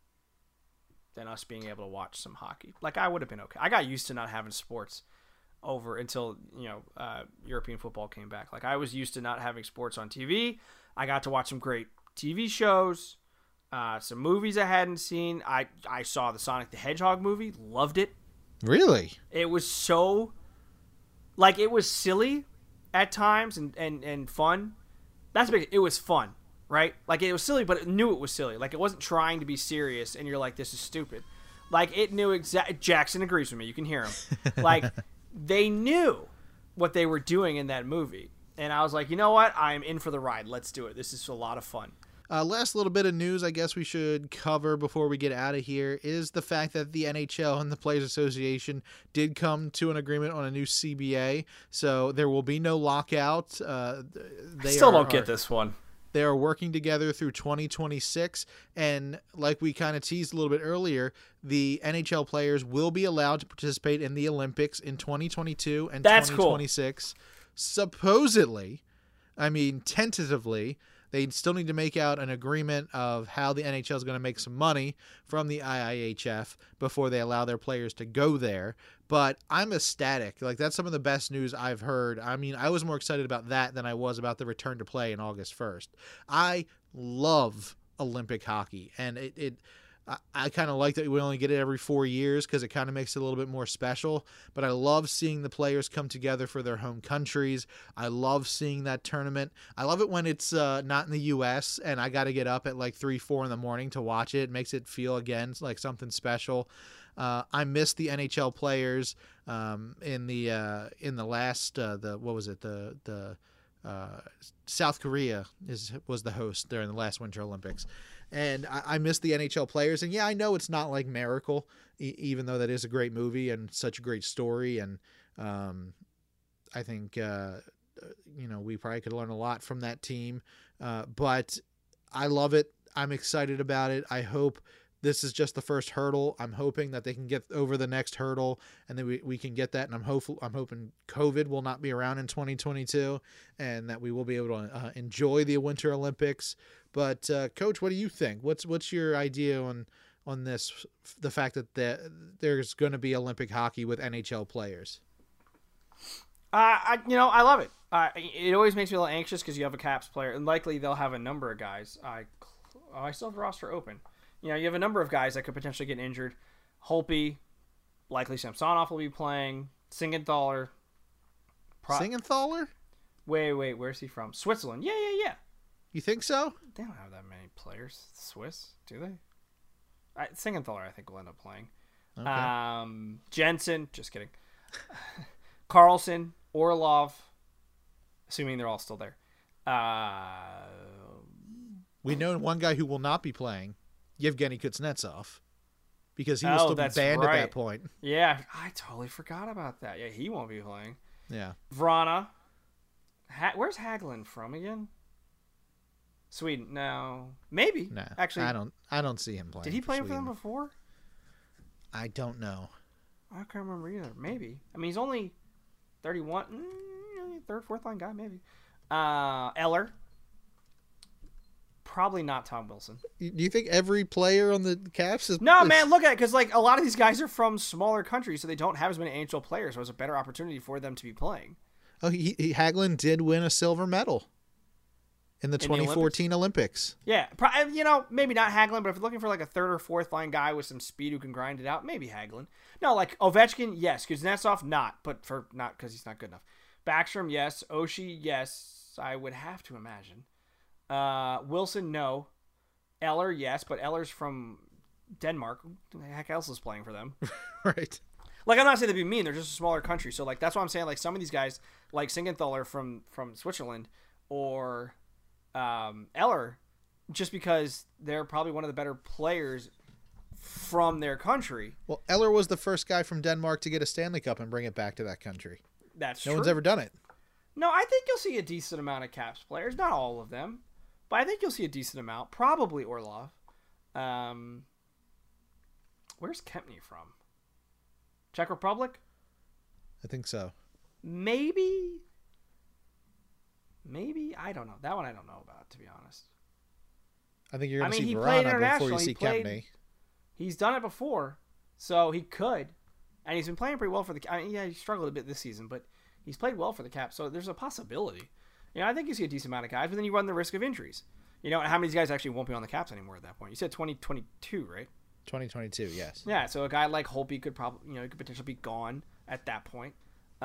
us being able to watch some hockey. Like, I would have been okay. I got used to not having sports over until, European football came back. Like, I was used to not having sports on TV. I got to watch some great TV shows, some movies I hadn't seen. I saw the Sonic the Hedgehog movie, loved it. Really? It was so, like, it was silly at times and fun. That's big. It was fun. Right? Like, it was silly, but it knew it was silly. Like, it wasn't trying to be serious, and you're like, this is stupid. Like, it knew Jackson agrees with me. You can hear him. Like, they knew what they were doing in that movie. And I was like, you know what? I'm in for the ride. Let's do it. This is a lot of fun. Last little bit of news I guess we should cover before we get out of here is the fact that the NHL and the Players Association did come to an agreement on a new CBA, so there will be no lockout. They Still don't get this one. They are working together through 2026, and like we kind of teased a little bit earlier, the NHL players will be allowed to participate in the Olympics in 2022 and That's 2026. Cool. Supposedly, I mean tentatively, they still need to make out an agreement of how the NHL is going to make some money from the IIHF before they allow their players to go there. But I'm ecstatic. Like, that's some of the best news I've heard. I mean, I was more excited about that than I was about the return to play in August 1st. I love Olympic hockey, and I kind of like that we only get it every 4 years because it kind of makes it a little bit more special. But I love seeing the players come together for their home countries. I love seeing that tournament. I love it when it's not in the U.S. and I got to get up at like 3, 4 in the morning to watch it. It makes it feel, again, like something special. I miss the NHL players in the last South Korea was the host during the last Winter Olympics. And I miss the NHL players. And yeah, I know it's not like Miracle, even though that is a great movie and such a great story. And I think, we probably could learn a lot from that team. But I love it. I'm excited about it. I hope this is just the first hurdle. I'm hoping that they can get over the next hurdle and then we can get that. And I'm hoping COVID will not be around in 2022 and that we will be able to enjoy the Winter Olympics. But Coach, what do you think? What's your idea on this? The fact that there's going to be Olympic hockey with NHL players. I love it. It always makes me a little anxious because you have a Caps player, and likely they'll have a number of guys. I still have the roster open. You have a number of guys that could potentially get injured. Holtby, likely Samsonov will be playing. Siegenthaler. Siegenthaler? Wait, where's he from? Switzerland. Yeah. You think so? They don't have that many players. Swiss, do they? Siegenthaler, I think, will end up playing. Okay. Jensen, just kidding. Carlson, Orlov, assuming they're all still there. We know one guy who will not be playing, Yevgeny Kuznetsov, because he will still be banned at that point. Yeah, I totally forgot about that. Yeah, he won't be playing. Yeah. Vrana. Where's Hagelin from again? Sweden. No. Maybe. No. Actually, I don't see him playing. Did he play for them before? I don't know. I can't remember either. Maybe. I mean, he's only 31. Third, fourth line guy, maybe. Eller. Probably not Tom Wilson. Do you think every player on the Caps is... No, man, look at it, because a lot of these guys are from smaller countries, so they don't have as many NHL players, so it's a better opportunity for them to be playing. Oh, Hagelin did win a silver medal in the 2014 Olympics. Yeah, maybe not Hagelin, but if you're looking for like a third or fourth line guy with some speed who can grind it out, maybe Hagelin. No, like Ovechkin, yes. Kuznetsov, not, but not because he's not good enough. Backstrom, yes. Oshie, yes. I would have to imagine. Wilson, no. Eller, yes, but Eller's from Denmark. Who the heck else is playing for them? Right. Like, I'm not saying they'd be mean. They're just a smaller country. So, like, that's why I'm saying, like, some of these guys, like Siegenthaler from Switzerland or Eller, just because they're probably one of the better players from their country. Well, Eller was the first guy from Denmark to get a Stanley Cup and bring it back to that country. That's true. No one's ever done it. No, I think you'll see a decent amount of Caps players. Not all of them. But I think you'll see a decent amount. Probably Orlov. Where's Kempny from? Czech Republic? I think so. Maybe. I don't know. That one I don't know about, to be honest. I think you're going to see Vrana before you see Kempny. He's done it before, so he could. And he's been playing pretty well for the... he struggled a bit this season, but he's played well for the Caps, so there's a possibility. I think you see a decent amount of guys, but then you run the risk of injuries. How many of these guys actually won't be on the Caps anymore at that point? You said 2022, right? 2022, yes. Yeah, so a guy like Holtby could probably, could potentially be gone at that point.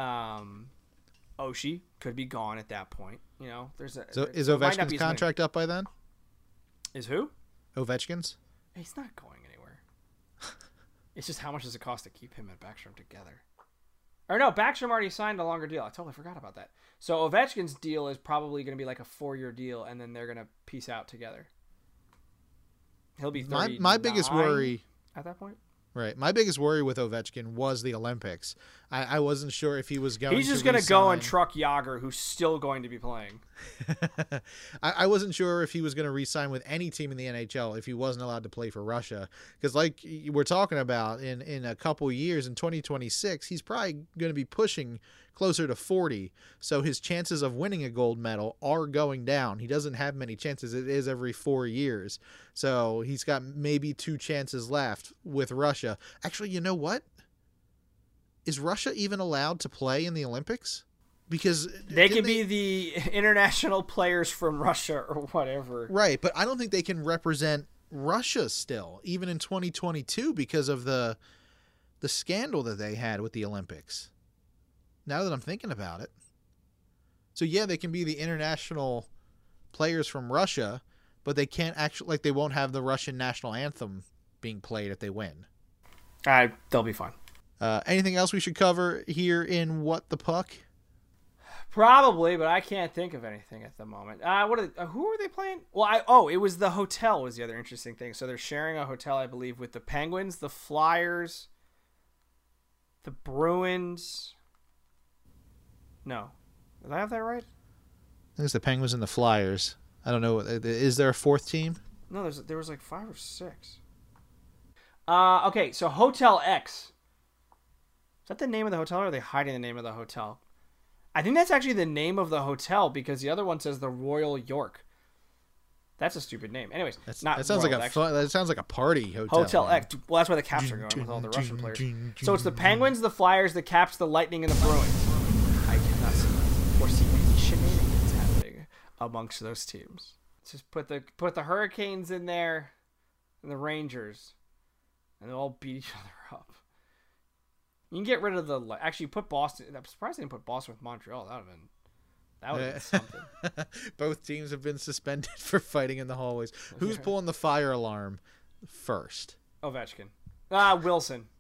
Oshie could be gone at that point. Is Ovechkin's contract up by then? Is who? Ovechkin's? He's not going anywhere. It's just how much does it cost to keep him and Backstrom together? Or no, Backstrom already signed a longer deal. I totally forgot about that. So Ovechkin's deal is probably going to be like a 4-year deal, and then they're going to peace out together. He'll be my biggest worry at that point. Right. My biggest worry with Ovechkin was the Olympics. I wasn't sure if he was going to He's just going to go and truck Yager, who's still going to be playing. I wasn't sure if he was going to re-sign with any team in the NHL if he wasn't allowed to play for Russia. Because like we're talking about, in a couple years, in 2026, he's probably going to be pushing closer to 40. So his chances of winning a gold medal are going down. He doesn't have many chances. It is every 4 years. So he's got maybe 2 chances left with Russia. Actually, you know what? Is Russia even allowed to play in the Olympics? Because they can be the international players from Russia or whatever. Right, but I don't think they can represent Russia still, even in 2022, because of the scandal that they had with the Olympics. Now that I'm thinking about it. So yeah, they can be the international players from Russia, but they can't actually, like, they won't have the Russian national anthem being played if they win. They'll be fine. Anything else we should cover here in What the Puck? Probably, but I can't think of anything at the moment. Who are they playing? Well, it was the hotel was the other interesting thing. So they're sharing a hotel, I believe, with the Penguins, the Flyers, the Bruins. No. Did I have that right? I think it's the Penguins and the Flyers. I don't know. Is there a fourth team? No, there was like 5 or 6. Okay, so Hotel X. Is that the name of the hotel, or are they hiding the name of the hotel? I think that's actually the name of the hotel because the other one says the Royal York. That's a stupid name. Anyways, that sounds like that sounds like a party hotel. Hotel X. Well, that's where the Caps are going with all the Russian players. So it's the Penguins, the Flyers, the Caps, the Lightning, and the Bruins. I cannot foresee any shenanigans happening amongst those teams. Just put the Hurricanes in there, and the Rangers, and they'll all beat each other up. You can get rid of put Boston. I'm surprised they didn't put Boston with Montreal. That would have been something. Both teams have been suspended for fighting in the hallways. Who's pulling the fire alarm first? Ovechkin. Wilson.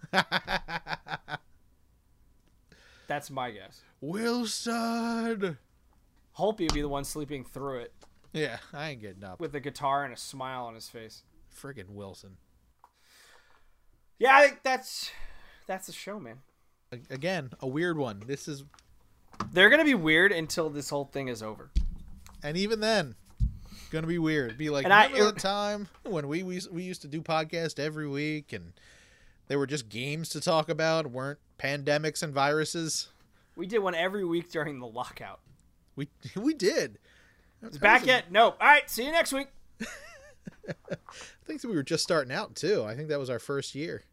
That's my guess. Wilson. Holtby would be the one sleeping through it. Yeah, I ain't getting up. With a guitar and a smile on his face. Friggin' Wilson. Yeah, I think that's the show, man. Again, a weird one. They're going to be weird until this whole thing is over. And even then, going to be weird. Be like, remember the time when we used to do podcasts every week and they were just games to talk about, weren't pandemics and viruses? We did one every week during the lockout. We did. It's back yet? Nope. All right, see you next week. I think we were just starting out, too. I think that was our first year.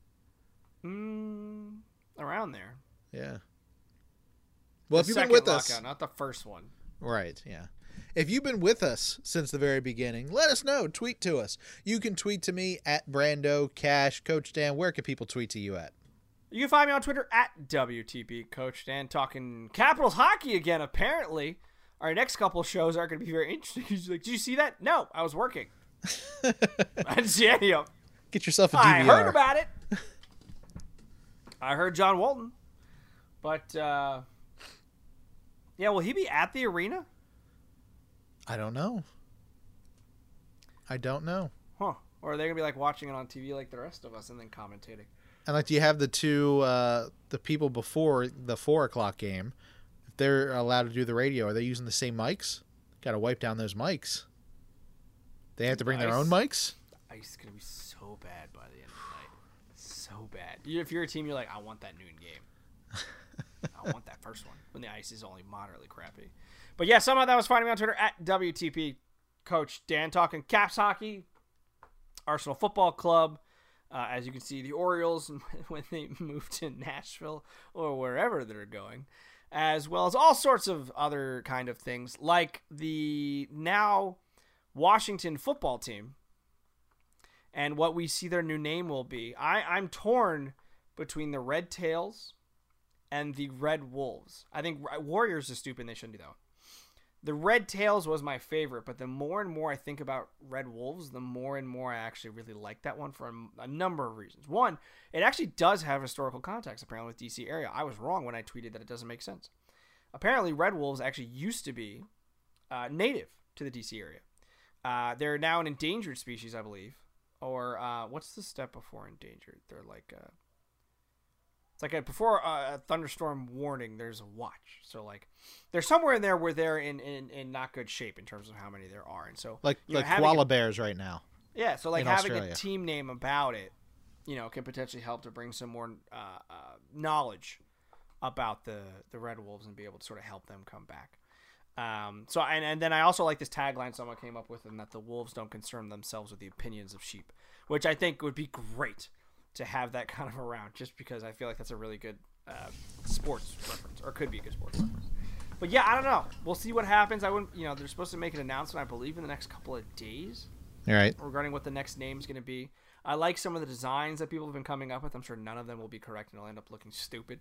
Around there. Yeah. Well, if you've been with us, not the first one. Right, yeah. If you've been with us since the very beginning, let us know. Tweet to us. You can tweet to me at Brando Cash. Coach Dan, where can people tweet to you at? You can find me on Twitter at WTP Coach Dan, talking Capitals hockey again, apparently. Our next couple shows are going to be very interesting. He's like, did you see that? No, I was working. I didn't see any of them. Get yourself a DVR. I heard about it. I heard John Walton. But, yeah, will he be at the arena? I don't know. Huh. Or are they going to be like watching it on TV like the rest of us and then commentating? And do you have the two, the people before the 4:00 game, if they're allowed to do the radio, are they using the same mics? Got to wipe down those mics. They have to bring their own mics? The ice is going to be so bad by the end of the night. So bad. If you're a team, you're like, I want that noon game. I want that first one when the ice is only moderately crappy. But yeah, somehow that was finding me on Twitter at WTP Coach Dan, talking Caps hockey, Arsenal Football Club. As you can see, the Orioles, when they move to Nashville or wherever they're going, as well as all sorts of other kind of things, like the now Washington football team and what we see their new name will be. I'm torn between the Red Tails and the Red Wolves. I think Warriors is stupid and they shouldn't do that one. The Red Tails was my favorite, but the more and more I think about Red Wolves, the more and more I actually really like that one for a number of reasons. One, it actually does have historical context, apparently, with DC area. I was wrong when I tweeted that it doesn't make sense. Apparently, Red Wolves actually used to be native to the DC area. They're now an endangered species, I believe. or what's the step before endangered? They're like it's like before a thunderstorm warning. There's a watch. So like, there's somewhere in there where they're in not good shape in terms of how many there are, and so like koala bears right now. Yeah, so like in having Australia. a team name about it, can potentially help to bring some more knowledge about the Red Wolves and be able to sort of help them come back. So and then I also like this tagline someone came up with, and that the Wolves don't concern themselves with the opinions of sheep, which I think would be great to have that kind of around, just because I feel like that's a really good sports reference, or could be a good sports reference. But yeah, I don't know. We'll see what happens. I wouldn't, they're supposed to make an announcement, I believe, in the next couple of days. All right. Regarding what the next name is going to be. I like some of the designs that people have been coming up with. I'm sure none of them will be correct, and it'll end up looking stupid.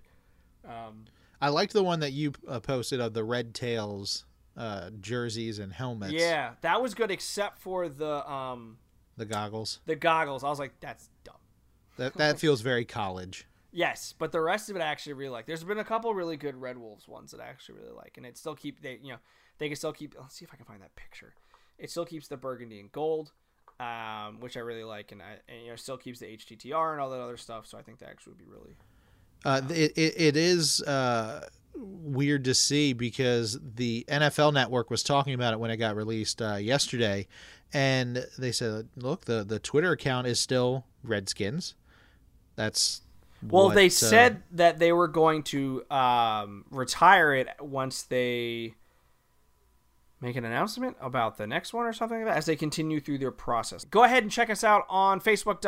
I liked the one that you posted of the Red Tails jerseys and helmets. Yeah, that was good, except for the goggles. The goggles. I was like, that's dumb. That feels very college. Yes, but the rest of it I actually really like. There's been a couple really good Red Wolves ones that I actually really like, and it still keep they can still keep. Let's see if I can find that picture. It still keeps the burgundy and gold, which I really like, and still keeps the HTTR and all that other stuff. So I think that actually would be really. It is weird to see, because the NFL Network was talking about it when it got released yesterday, and they said, "Look, the Twitter account is still Redskins." That's they said that they were going to retire it once they make an announcement about the next one or something like that, as they continue through their process. Go ahead and check us out on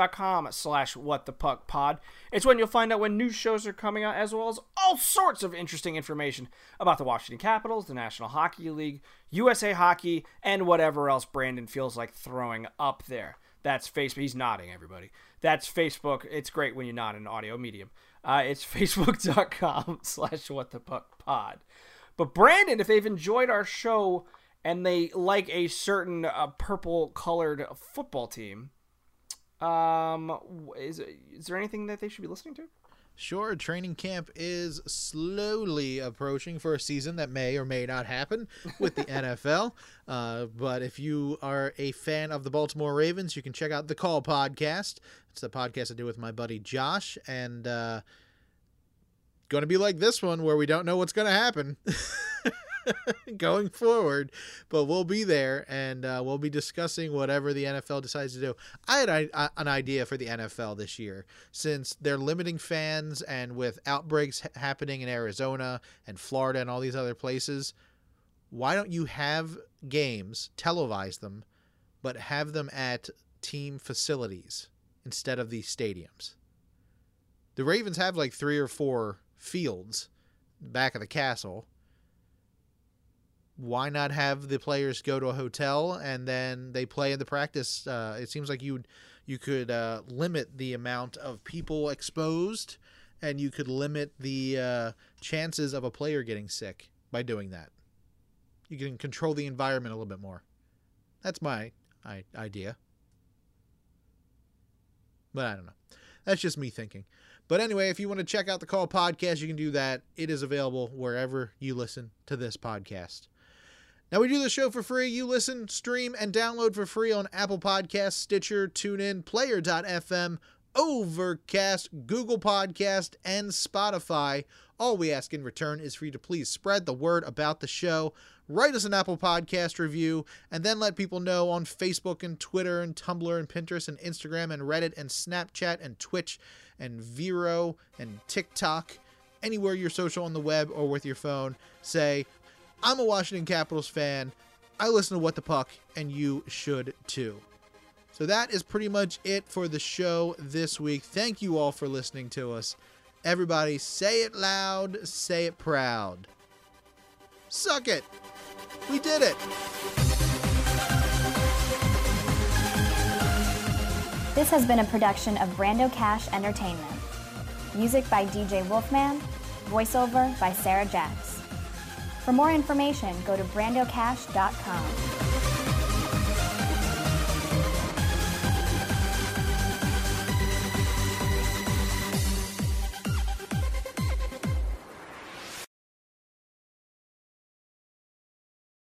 Facebook.com/WhatThePuckPod. It's when you'll find out when new shows are coming out, as well as all sorts of interesting information about the Washington Capitals, the National Hockey League, USA Hockey, and whatever else Brandon feels like throwing up there. That's Facebook. He's nodding, everybody. That's Facebook. It's great when you nod in an audio medium. It's Facebook.com/WhatThePuckPod. But Brandon, if they've enjoyed our show and they like a certain purple-colored football team, is there anything that they should be listening to? Sure, training camp is slowly approaching for a season that may or may not happen with the NFL. But if you are a fan of the Baltimore Ravens, you can check out the Call podcast. It's the podcast I do with my buddy Josh, and going to be like this one, where we don't know what's going to happen going forward, but we'll be there, and we'll be discussing whatever the NFL decides to do. I had an idea for the NFL this year, since they're limiting fans, and with outbreaks happening in Arizona and Florida and all these other places, why don't you have games, televise them, but have them at team facilities instead of these stadiums? The Ravens have like 3 or 4 fields back of the castle. Why not have the players go to a hotel and then they play in the practice? It seems like you could limit the amount of people exposed, and you could limit the chances of a player getting sick by doing that. You can control the environment a little bit more. That's my idea. But I don't know. That's just me thinking. But anyway, if you want to check out the Call podcast, you can do that. It is available wherever you listen to this podcast. Now, we do the show for free. You listen, stream, and download for free on Apple Podcasts, Stitcher, TuneIn, Player.fm, Overcast, Google Podcast, and Spotify. All we ask in return is for you to please spread the word about the show. Write us an Apple Podcast review, and then let people know on Facebook and Twitter and Tumblr and Pinterest and Instagram and Reddit and Snapchat and Twitch and Vero and TikTok, anywhere you're social on the web or with your phone. Say, I'm a Washington Capitals fan. I listen to What the Puck, and you should too. So that is pretty much it for the show this week. Thank you all for listening to us. Everybody, say it loud, say it proud. Suck it. We did it. This has been a production of Brando Cash Entertainment. Music by DJ Wolfman. Voiceover by Sarah Jacks. For more information, go to brandocash.com.